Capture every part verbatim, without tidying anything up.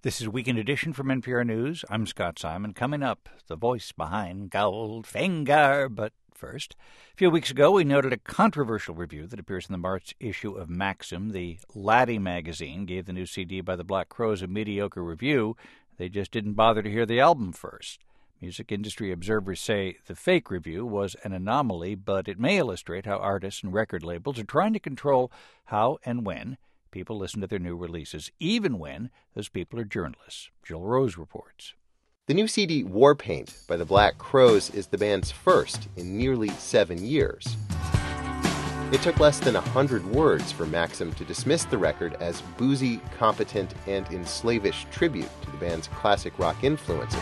This is Weekend Edition from N P R News. I'm Scott Simon. Coming up, the voice behind Goldfinger. But first, a few weeks ago, we noted a controversial review that appears in the March issue of Maxim. The Laddie magazine gave the new C D by the Black Crowes a mediocre review. They just didn't bother to hear the album first. Music industry observers say the fake review was an anomaly, but it may illustrate how artists and record labels are trying to control how and when people listen to their new releases, even when those people are journalists. Jill Rose reports. The new C D, Warpaint, by the Black Crowes, is the band's first in nearly seven years. It took less than one hundred words for Maxim to dismiss the record as boozy, competent, and enslavish tribute to the band's classic rock influences.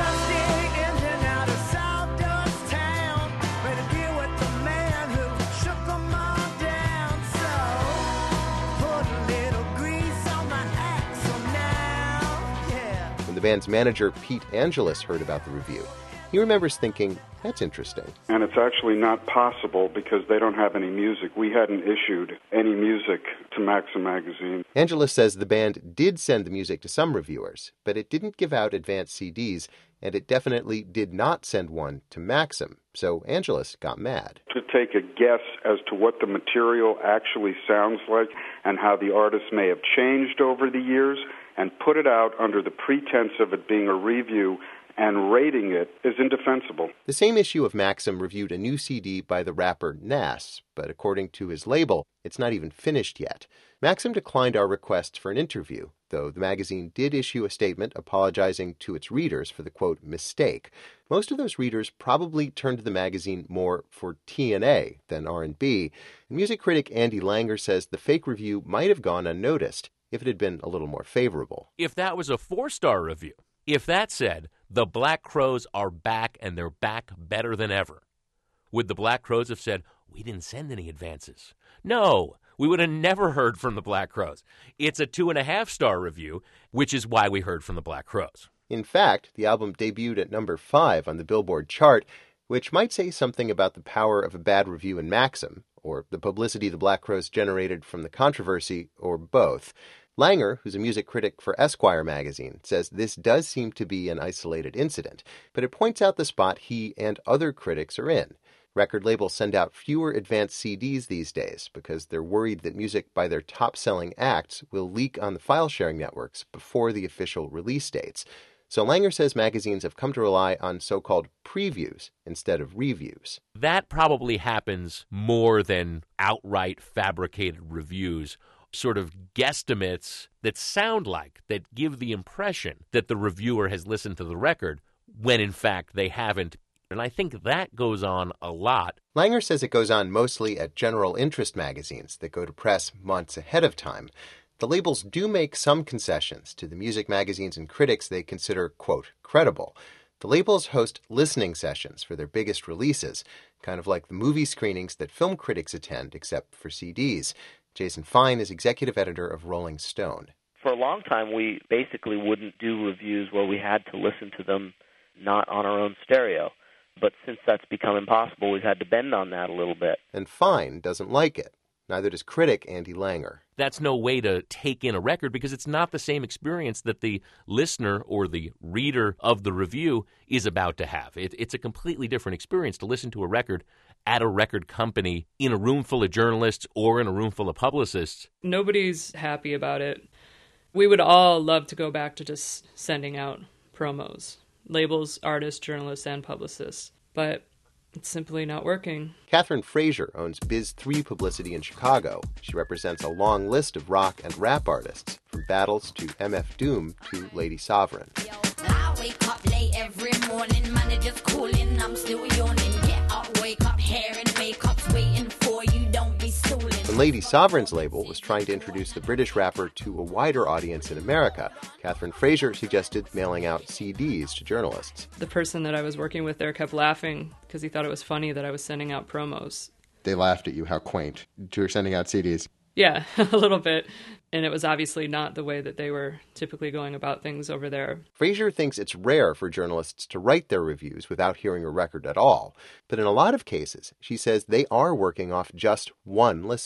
The band's manager, Pete Angelus, heard about the review. He remembers thinking, that's interesting. And it's actually not possible because they don't have any music. We hadn't issued any music to Maxim magazine. Angelus says the band did send the music to some reviewers, but it didn't give out advanced C Ds, and it definitely did not send one to Maxim. So Angelus got mad. To take a guess as to what the material actually sounds like and how the artist may have changed over the years, and put it out under the pretense of it being a review and rating it is indefensible. The same issue of Maxim reviewed a new C D by the rapper Nas, but according to his label, it's not even finished yet. Maxim declined our request for an interview, though the magazine did issue a statement apologizing to its readers for the, quote, mistake. Most of those readers probably turned to the magazine more for T N A than R and B, and music critic Andy Langer says the fake review might have gone unnoticed if it had been a little more favorable. If that was a four-star review, if that said, the Black Crowes are back and they're back better than ever, would the Black Crowes have said, we didn't send any advances? No, we would have never heard from the Black Crowes. It's a two-and-a-half-star review, which is why we heard from the Black Crowes. In fact, the album debuted at number five on the Billboard chart, which might say something about the power of a bad review in Maxim, or the publicity the Black Crowes generated from the controversy, or both. Langer, who's a music critic for Esquire magazine, says this does seem to be an isolated incident, but it points out the spot he and other critics are in. Record labels send out fewer advanced C Ds these days because they're worried that music by their top-selling acts will leak on the file-sharing networks before the official release dates. So Langer says magazines have come to rely on so-called previews instead of reviews. That probably happens more than outright fabricated reviews, sort of guesstimates that sound like, that give the impression that the reviewer has listened to the record when in fact they haven't. And I think that goes on a lot. Langer says it goes on mostly at general interest magazines that go to press months ahead of time. The labels do make some concessions to the music magazines and critics they consider, quote, credible. The labels host listening sessions for their biggest releases, kind of like the movie screenings that film critics attend, except for C Ds. Jason Fine is executive editor of Rolling Stone. For a long time, we basically wouldn't do reviews where we had to listen to them not on our own stereo. But since that's become impossible, we've had to bend on that a little bit. And Fine doesn't like it. Neither does critic Andy Langer. That's no way to take in a record because it's not the same experience that the listener or the reader of the review is about to have. It, it's a completely different experience to listen to a record at a record company in a room full of journalists or in a room full of publicists. Nobody's happy about it. We would all love to go back to just sending out promos, labels, artists, journalists, and publicists. But it's simply not working. Catherine Frazier owns Biz three Publicity in Chicago. She represents a long list of rock and rap artists, from Battles to M F Doom to Lady Sovereign. Yo, I wake up late every morning, manager's calling, I'm still yawning. Get up, wake up, hair and makeup's waiting for you, don't be stooling. When Lady Sovereign's label was trying to introduce the British rapper to a wider audience in America, Catherine Frazier suggested mailing out C Ds to journalists. The person that I was working with there kept laughing because he thought it was funny that I was sending out promos. They laughed at you, how quaint. You were sending out C Ds. Yeah, a little bit. And it was obviously not the way that they were typically going about things over there. Frazier thinks it's rare for journalists to write their reviews without hearing a record at all. But in a lot of cases, she says they are working off just one listen.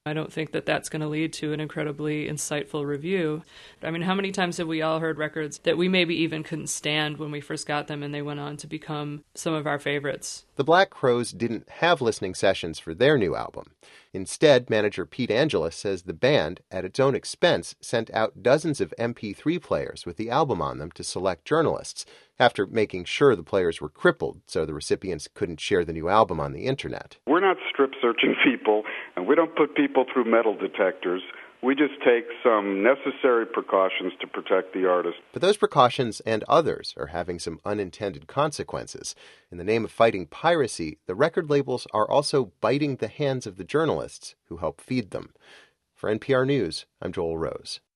I don't think that that's going to lead to an incredibly insightful review. I mean, how many times have we all heard records that we maybe even couldn't stand when we first got them and they went on to become some of our favorites? The Black Crowes didn't have listening sessions for their new album. Instead, manager Pete Angelus says the band, at its own expense, sent out dozens of M P three players with the album on them to select journalists, after making sure the players were crippled so the recipients couldn't share the new album on the internet. We're not strip-searching people, and we don't put people through metal detectors. We just take some necessary precautions to protect the artist. But those precautions and others are having some unintended consequences. In the name of fighting piracy, the record labels are also biting the hands of the journalists who help feed them. For N P R News, I'm Joel Rose.